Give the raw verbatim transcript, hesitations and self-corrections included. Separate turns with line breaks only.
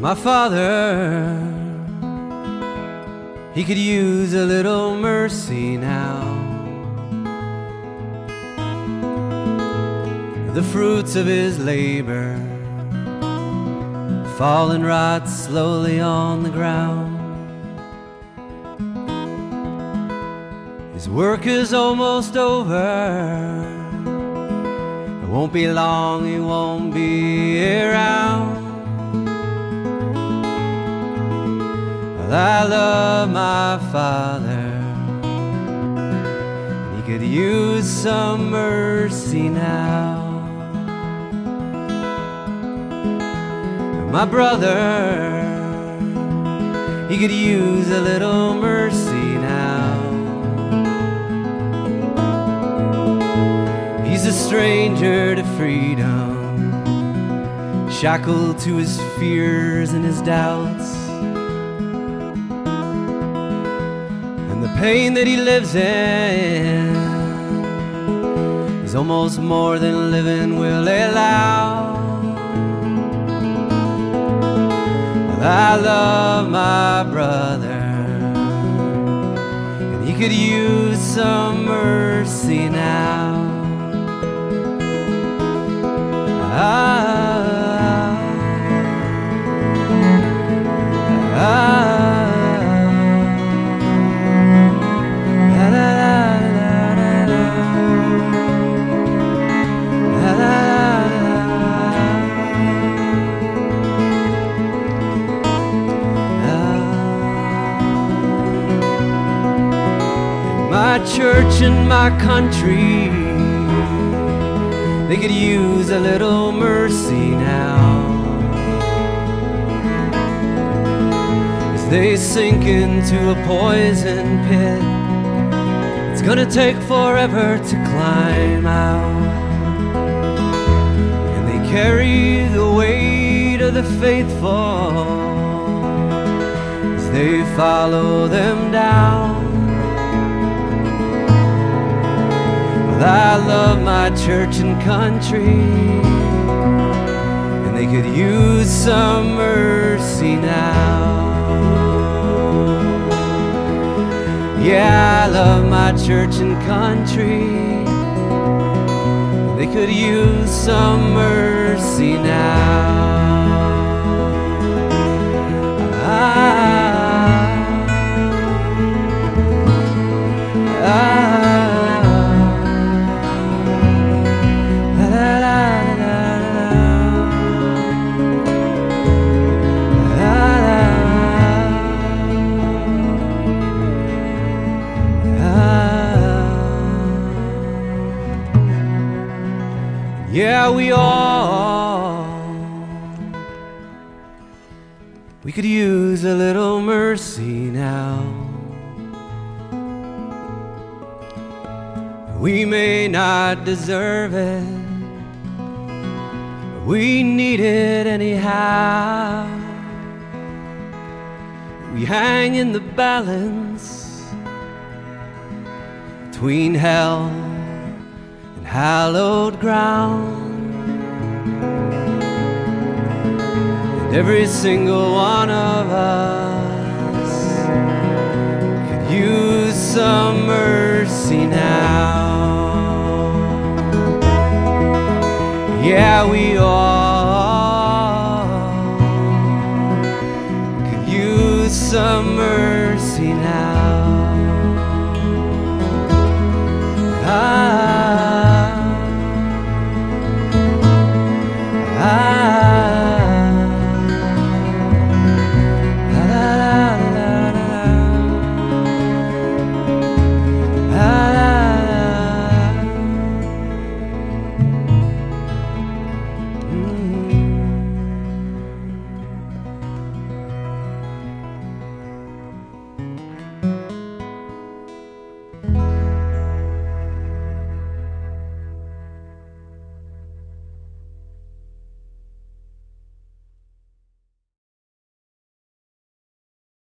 My father, he could use a little mercy now. The fruits of his labor falling right slowly on the ground. His work is almost over. It won't be long, he won't be around. Well, I love my father. He could use some mercy now. My brother, he could use a little mercy now. He's a stranger to freedom, shackled to his fears and his doubts, and the pain that he lives in is almost more than living will allow. I love my brother, and he could use some mercy now. Ah, ah, la, la, la, la, la, la, la. My church and my country, they could use a little mercy now, as they sink into a poison pit. It's gonna take forever to climb out, and they carry the weight of the faithful as they follow them down. I love my church and country, and they could use some mercy now. Yeah, I love my church and country, they could use some mercy now. Ah, ah, yeah, we all, we could use a little mercy now. We may not deserve it, but we need it anyhow. We hang in the balance between hell and hallowed ground, and every single one of us could use some mercy now. Yeah, we